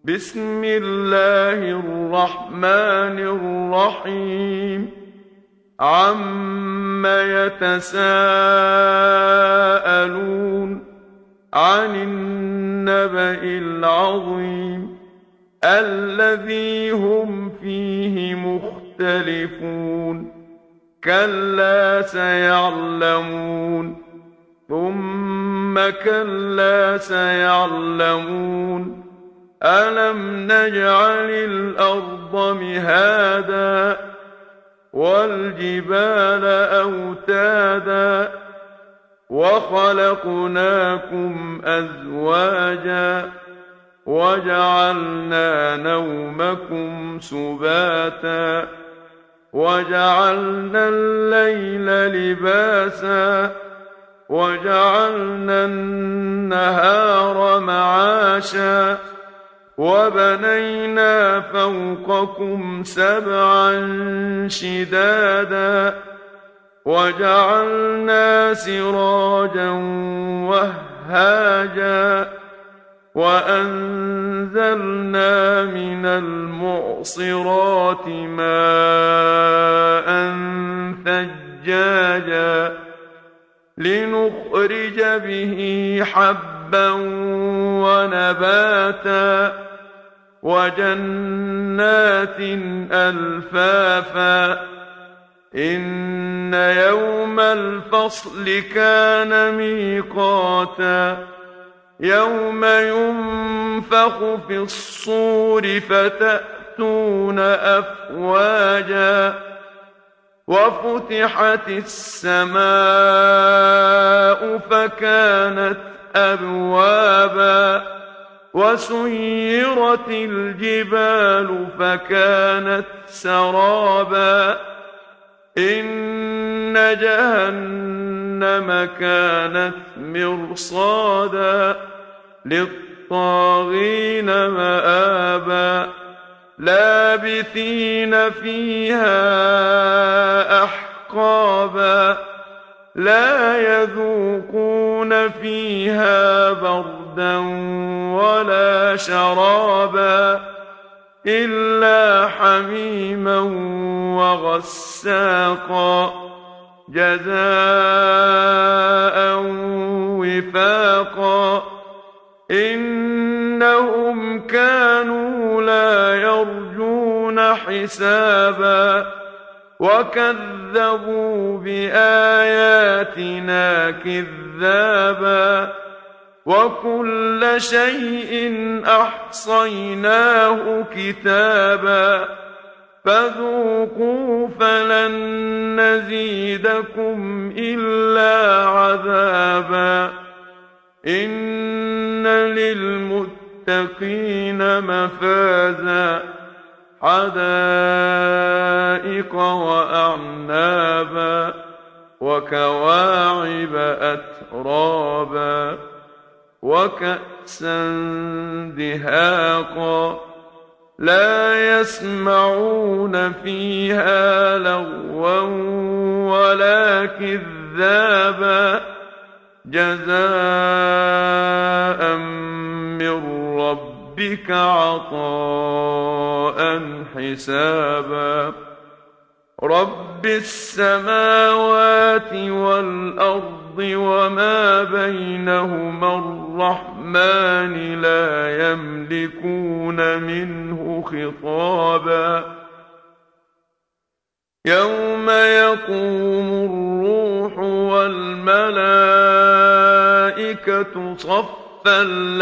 بسم الله الرحمن الرحيم عم يتساءلون عن النبأ العظيم الذي هم فيه مختلفون كلا سيعلمون ثم كلا سيعلمون ألم نجعل الأرض مهادا والجبال أوتادا وخلقناكم أزواجا وجعلنا نومكم سباتا وجعلنا الليل لباسا وجعلنا النهار معاشا وبنينا فوقكم سبعا شدادا وجعلنا سراجا وهاجا وأنزلنا من المعصرات ماء ثجاجا لنخرج به حبا ونباتا وجنات ألفافا إن يوم الفصل كان ميقاتا يوم ينفخ في الصور فتأتون أفواجا وفتحت السماء فكانت أبوابا وسيرت الجبال فكانت سرابا إن جهنم كانت مرصادا للطاغين مآبا لابثين فيها أحقابا لا يذوقون فيها بردا ولا شرابا إلا حميما وغساقا جزاء وفاقا إنهم كانوا لا يرجون حسابا وكذبوا بآياتنا كذابا وكل شيء أحصيناه كتابا فذوقوا فلن نزيدكم إلا عذابا إن للمتقين مفازا حدائق وأعنابا وكواعب أترابا وكأسا دهاقا لا يسمعون فيها لغوا ولا كذابا جزاء من ربك عطاء حسابا رب السماوات والأرض وما بينهما الرحمن لا يملكون منه خطابا يوم يقوم الروح والملائكة صفا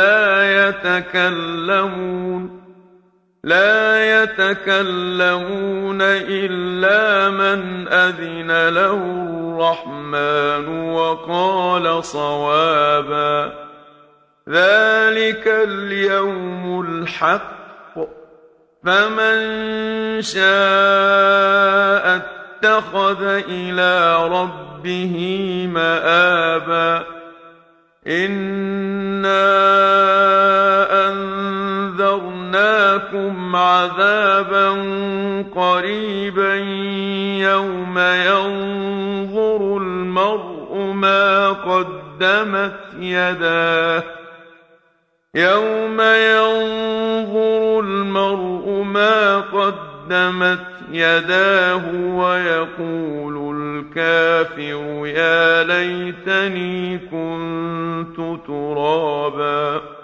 لا يتكلمون إلا من أذن له الرحمن وقال صوابا ذلك اليوم الحق فمن شاء اتخذ إلى ربه مآبا إنا أنذرناكم عذابا قريبا يوم ينظر المرء ما قدمت يداه يوم ينظر المرء ما قدمت يداه ويقول الكافر يا ليتني كنت ترابا